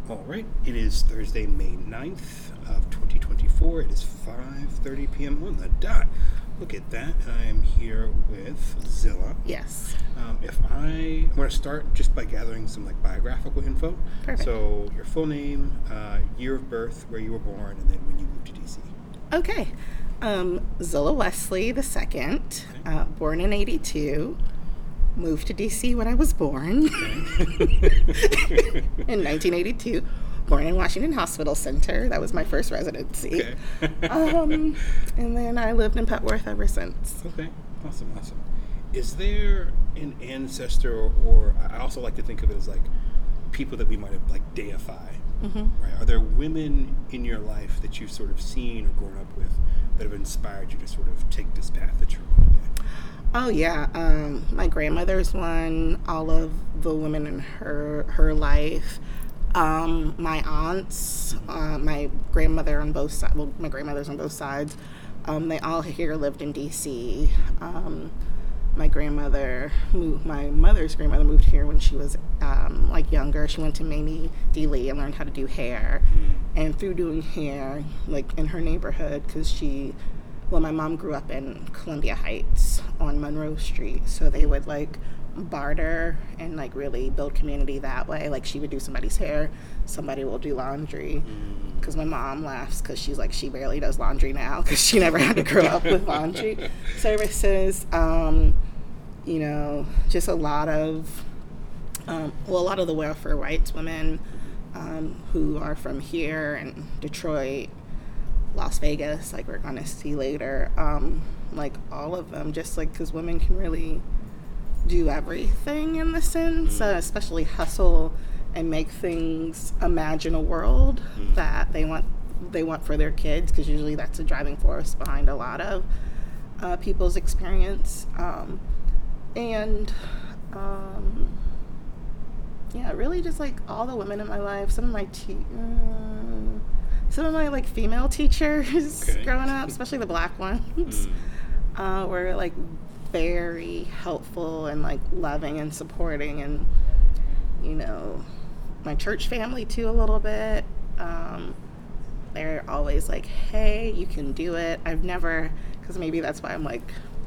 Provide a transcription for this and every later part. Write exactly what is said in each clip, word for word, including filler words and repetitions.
All right, it is Thursday, May ninth of twenty twenty-four. It is five thirty p.m. on the dot. Look at that. I am here with Zilla. Yes. Um, if I, I'm going to start just by gathering some like biographical info. Perfect. So your full name, uh, year of birth, where you were born, and then when you moved to D C. Okay. Um, Zilla Wesley the second, Okay. uh, born in eighty-two, moved to D C when I was born Okay. in nineteen eighty-two. Born in Washington Hospital Center. That was my first residency. Okay. um, and then I lived in Petworth ever since. Okay, awesome, awesome. Is there an ancestor, or, or I also like to think of it as like people that we might have like deify, Mm-hmm. right? Are there women in your life that you've sort of seen or grown up with that have inspired you to sort of take this path that you're on today? Oh yeah, um, my grandmother's one. All of the women in her her life. Um, my aunts, uh, my grandmother on both sides. Well, my grandmothers on both sides. Um, they all here lived in D C. Um, my grandmother moved. My mother's grandmother moved here when she was um, like younger. She went to Mamie D. Lee and learned how to do hair. And through doing hair, like in her neighborhood, because she well, my mom grew up in Columbia Heights on Monroe Street, so they would like barter and like really build community that way. Like she would do somebody's hair, somebody will do laundry. Because my mom laughs because she's like, she barely does laundry now because she never had to grow up with laundry services. Um, you know, just a lot of, um, well, a lot of the welfare rights women um, who are from here and Detroit, Las Vegas, like we're going to see later, um, like all of them, just like because women can really do everything in the sense, uh, especially hustle and make things, imagine a world that they want they want for their kids, because usually that's a driving force behind a lot of uh, people's experience. Um, and um, yeah, really just like all the women in my life, some of my te- uh, some of my like female teachers Okay. growing up, especially the black ones, uh, were like very helpful and like loving and supporting, and you know, my church family too a little bit. Um, they're always like, hey, you can do it. I've never, because maybe that's why I'm like,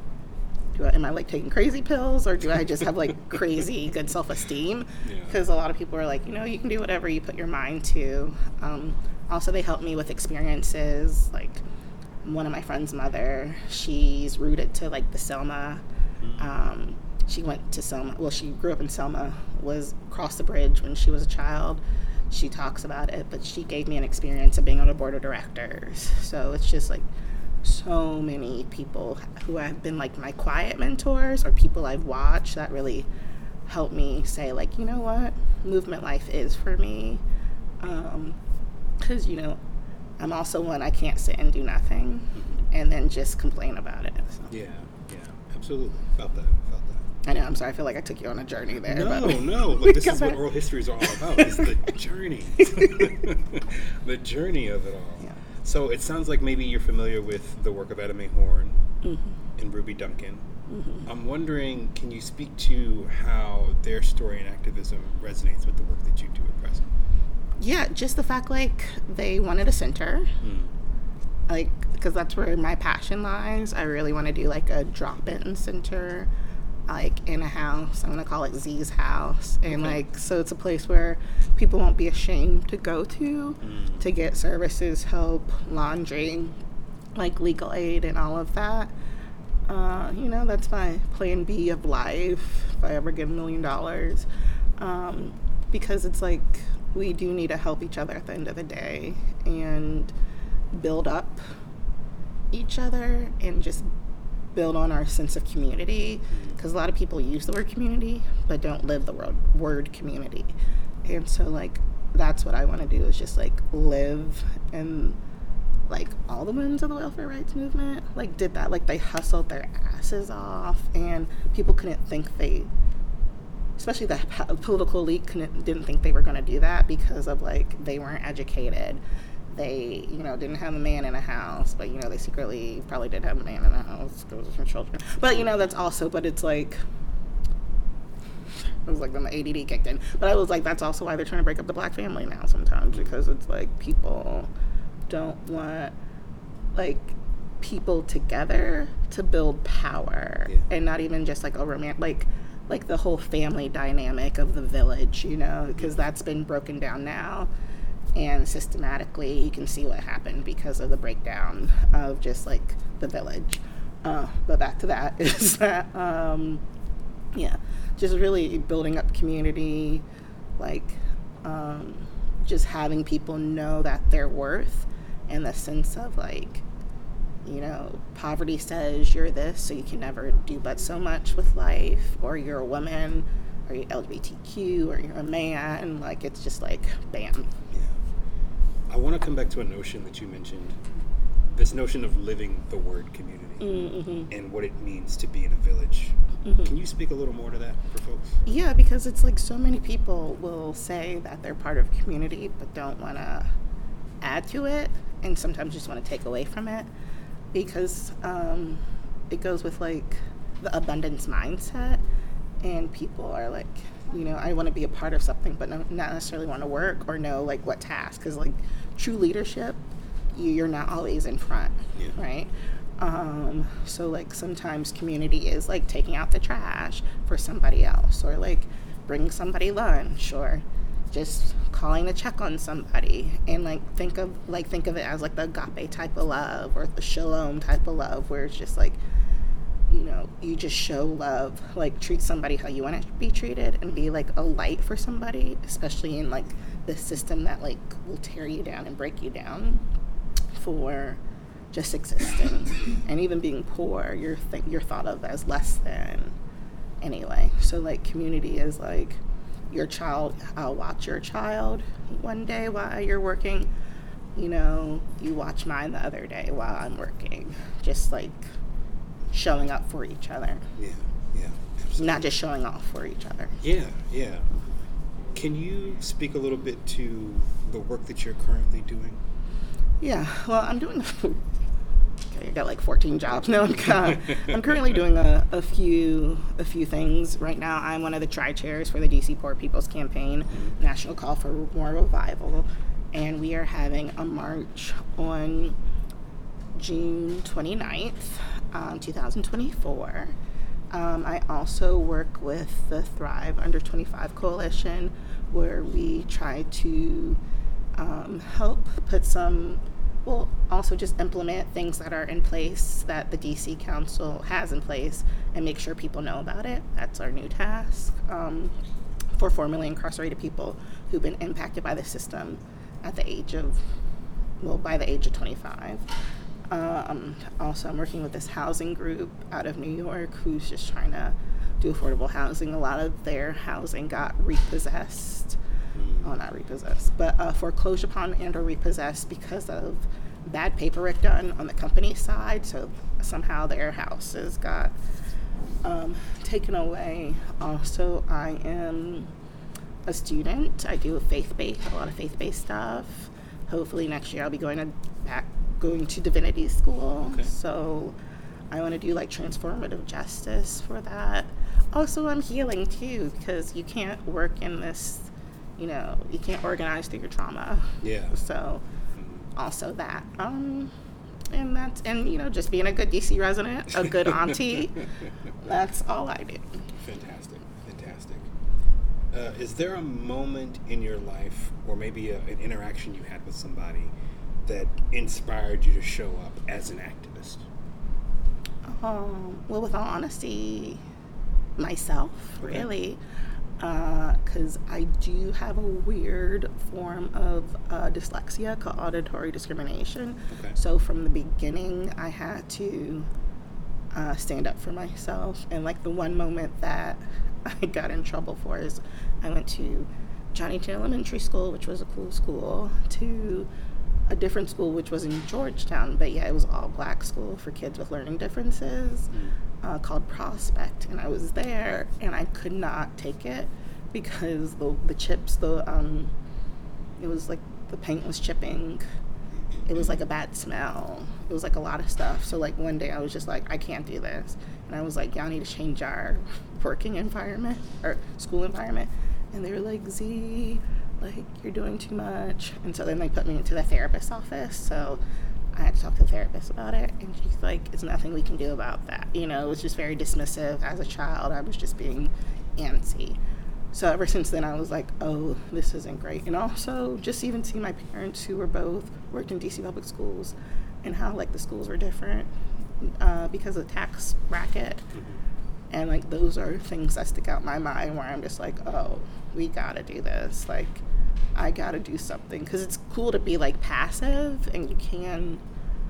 do I, am I like taking crazy pills, or do I just have like crazy good self-esteem? Yeah. Because a lot of people are like, you know, you can do whatever you put your mind to. Um, also, they help me with experiences. Like one of my friend's mother, she's rooted to like the Selma. Um, she went to Selma. Well, she grew up in Selma, was across the bridge when she was a child. She talks about it, but she gave me an experience of being on a board of directors. So it's just like so many people who have been like my quiet mentors or people I've watched that really helped me say like, you know what, movement life is for me. Um, 'cause you know, I'm also one, I can't sit and do nothing and then just complain about it. So. Yeah, yeah, absolutely. Felt that, felt that. I know, I'm sorry, I feel like I took you on a journey there. No, but no. Like, this is Come what back. oral histories are all about. It's the journey. The journey of it all. Yeah. So it sounds like maybe you're familiar with the work of Etta Mae Horn Mm-hmm. and Ruby Duncan. Mm-hmm. I'm wondering, can you speak to how their story and activism resonates with the work that you do at present? Yeah, just the fact like they wanted a center, Mm. like because that's where my passion lies. I really want to do like a drop-in center, like in a house. I'm gonna call it Z's house, and Okay. like so it's a place where people won't be ashamed to go to Mm. to get services, help, laundry, like legal aid and all of that. Uh, you know, that's my plan B of life if I ever get a million dollars, um, because it's like we do need to help each other at the end of the day and build up each other and just build on our sense of community, because a lot of people use the word community but don't live the word, word community. And so like that's what I want to do, is just like live in like all the women of the welfare rights movement like did that. Like they hustled their asses off and people couldn't think they, especially the po- political elite couldn't, didn't think they were going to do that because of like they weren't educated. They, you know, didn't have a man in a house, but you know they secretly probably did have a man in a house because of some children. But you know that's also, but it's like It was like when the A D D kicked in. But I was like, that's also why they're trying to break up the black family now sometimes, because it's like people don't want like people together to build power, yeah. and not even just like a romantic, like like the whole family dynamic of the village, you know, because that's been broken down now. And systematically, you can see what happened because of the breakdown of just like the village. Uh, but back to that is that, um, yeah, just really building up community, like um, just having people know that their worth, and the sense of like, you know, poverty says you're this, so you can never do but so much with life, or you're a woman, or you're L G B T Q, or you're a man. Like, it's just like, bam. Yeah. I want to come back to a notion that you mentioned, this notion of living the word community, mm-hmm. and what it means to be in a village. Mm-hmm. Can you speak a little more to that for folks? Yeah, because it's like so many people will say that they're part of a community but don't want to add to it, and sometimes just want to take away from it, because um, it goes with like the abundance mindset, and people are like, you know, I want to be a part of something, but no, not necessarily want to work or know like what task. Because like true leadership, you, you're not always in front, yeah. right? Um, so like sometimes community is like taking out the trash for somebody else, or like bringing somebody lunch, or just calling to check on somebody. And like think of like think of it as like the agape type of love, or the shalom type of love, where it's just like, you know, you just show love, like treat somebody how you want to be treated, and be like a light for somebody, especially in like the system that like will tear you down and break you down for just existing. And even being poor, you're th- you're thought of as less than anyway. So like community is like your child, I'll watch your child one day while you're working, you know, you watch mine the other day while I'm working. Just like showing up for each other. Yeah, yeah, absolutely. Not just showing off for each other. Yeah, yeah. Can you speak a little bit to the work that you're currently doing? Yeah, well, I'm doing, okay, I got like fourteen jobs. No, I'm, uh, I'm currently doing a, a few a few things. Right now, I'm one of the tri-chairs for the D C Poor People's Campaign, mm-hmm. National Call for More Revival, and we are having a march on June twenty-ninth, um, twenty twenty-four. Um, I also work with the Thrive Under twenty-five Coalition, where we try to um, help put some, well, also just implement things that are in place that the D C Council has in place, and make sure people know about it. That's our new task um, for formerly incarcerated people who've been impacted by the system at the age of, well, by the age of twenty-five. Um, also, I'm working with this housing group out of New York who's just trying to do affordable housing. A lot of their housing got repossessed. Oh, not repossessed, but uh, foreclosed upon and or repossessed because of bad paperwork done on the company side. So somehow their houses got um, taken away. Also, I am a student. I do a faith-based, a lot of faith-based stuff. Hopefully next year I'll be going to back going to divinity school. Okay. So I want to do like transformative justice for that. Also, I'm healing too, because you can't work in this, you know, you can't organize through your trauma. Yeah. So also that. Um, and that's, and you know, just being a good D C resident, a good auntie, that's all I do. Fantastic, fantastic. Uh, is there a moment in your life, or maybe a, an interaction you had with somebody, that inspired you to show up as an activist? Um, well, with all honesty, myself, okay. really. Because uh, I do have a weird form of uh, dyslexia called auditory discrimination. Okay. So from the beginning, I had to uh, stand up for myself. And like the one moment that I got in trouble for is I went to Johnny T. Elementary School, which was a cool school, to a different school, which was in Georgetown, but yeah, it was all black school for kids with learning differences, uh, called Prospect. And I was there, and I could not take it because the the chips, the um, it was like the paint was chipping, it was like a bad smell. It was like a lot of stuff. So like one day I was just like, I can't do this. And I was like, y'all need to change our working environment or school environment. And they were like, Z, like, you're doing too much. And so then they put me into the therapist's office. So I had to talk to the therapist about it. And she's like, it's nothing we can do about that. You know, it was just very dismissive. As a child, I was just being antsy. So ever since then, I was like, oh, this isn't great. And also just even seeing my parents who were both worked in D C public schools and how, like, the schools were different uh, because of the tax bracket. Mm-hmm. And, like, those are things that stick out in my mind where I'm just like, oh, we got to do this. Like, I got to do something. Because it's cool to be, like, passive, and you can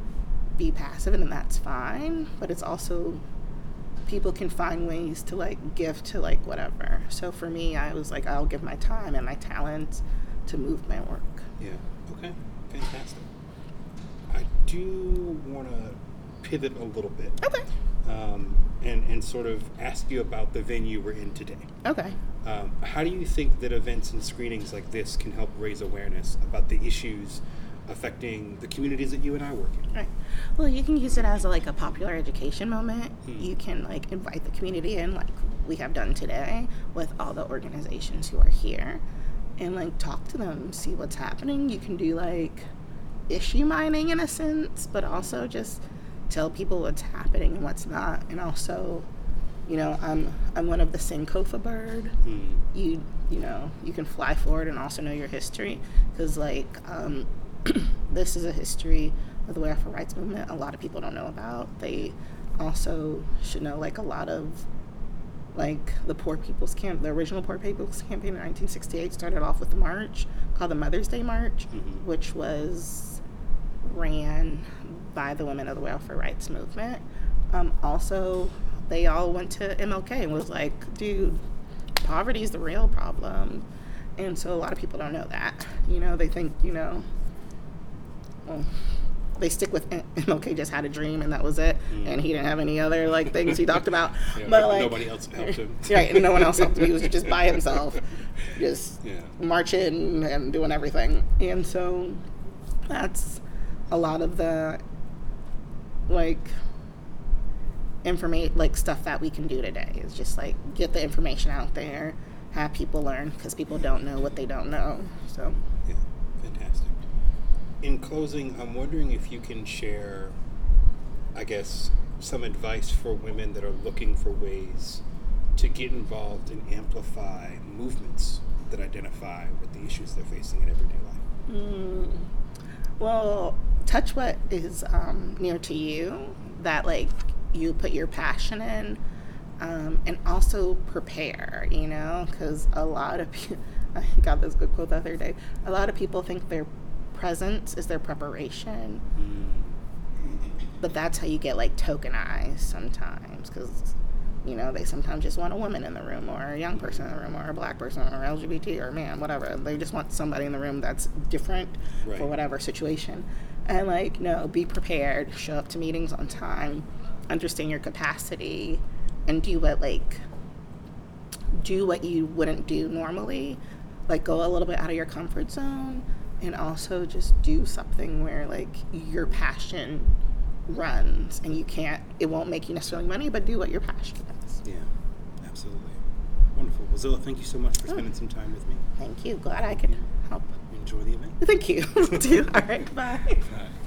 be passive, and then that's fine. But it's also, people can find ways to, like, give to, like, whatever. So for me, I was like, I'll give my time and my talent to movement work. Yeah. Okay. Fantastic. I do want to pivot a little bit. Okay. Um, and, and sort of ask you about the venue we're in today. Okay. Um, how do you think that events and screenings like this can help raise awareness about the issues affecting the communities that you and I work in? Right. Well, you can use it as a, like a popular education moment. Hmm. You can like invite the community in, like we have done today with all the organizations who are here, and like talk to them, see what's happening. You can do like issue mining in a sense, but also just tell people what's happening and what's not. And also, you know, I'm I'm one of the Sankofa bird. Hmm. You you know you can fly forward and also know your history, because like um, this is a history of the welfare rights movement a lot of people don't know about. They also should know like a lot of like the Poor People's Camp, the original Poor People's Campaign in nineteen sixty-eight started off with a march called the Mother's Day March, Mm-hmm. which was ran by the women of the welfare rights movement. Um, also, they all went to M L K and was like, dude, poverty is the real problem. And so a lot of people don't know that. You know, they think, you know, well, they stick with M L K just had a dream and that was it. Mm. And he didn't have any other, like, things he talked about. Yeah, but, like, nobody else helped him. Right, and no one else helped him. He was just by himself, just yeah. marching and doing everything. And so that's a lot of the, like, information, like, stuff that we can do today is just, like, get the information out there, have people learn, because people don't know what they don't know. So Yeah, fantastic. In closing, I'm wondering if you can share, I guess, some advice for women that are looking for ways to get involved and amplify movements that identify with the issues they're facing in everyday life. Mm, well, touch what is um, near to you, that, like, you put your passion in, um, and also prepare, you know, because a lot of people, I got this good quote the other day, a lot of people think their presence is their preparation, Mm. but that's how you get, like, tokenized sometimes, because, you know, they sometimes just want a woman in the room, or a young person in the room, or a black person, or L G B T, or man, whatever. They just want somebody in the room that's different Right. for whatever situation. And, like, no, be prepared, show up to meetings on time, understand your capacity, and do what, like, do what you wouldn't do normally. Like, go a little bit out of your comfort zone, and also just do something where, like, your passion runs, and you can't, it won't make you necessarily money, but do what your passion is. Yeah, absolutely. Wonderful. Well, Zilla, thank you so much for spending some time with me. Thank you. Glad I could help. Enjoy the event. Thank you. All right. Bye. Bye.